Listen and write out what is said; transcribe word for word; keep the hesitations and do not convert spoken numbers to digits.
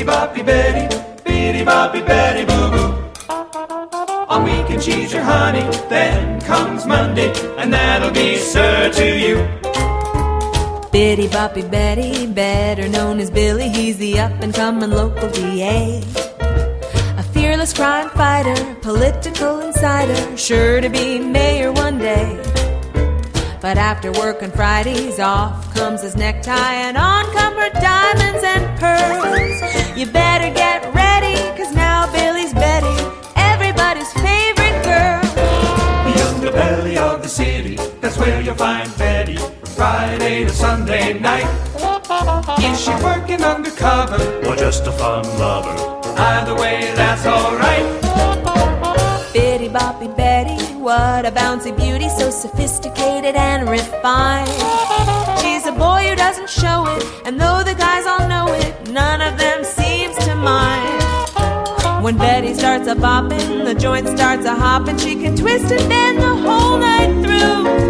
boppy Betty, bitty boppy Betty boo boo. On weekend she's your honey, then comes Monday, and that'll be Sir to you. Bitty boppy Betty, better known as Billy, he's the up-and-coming local D A. A fearless crime fighter, political insider, sure to be mayor one day. But after work on Fridays, off comes his necktie, and on come her diamonds and pearls. You better get ready, cause now Billy's Betty, everybody's favorite girl. The underbelly of the city, that's where you'll find Betty, Friday to Sunday night. Is she working undercover, or just a fun lover? Either way, that's alright. Bitty boppy Betty, what a bouncy beauty, so sophisticated and refined. She's a boy who doesn't show it, and though the guys all know it, none of them seems to mind. When Betty starts a bopping, the joint starts a hopping, she can twist and bend the whole night through.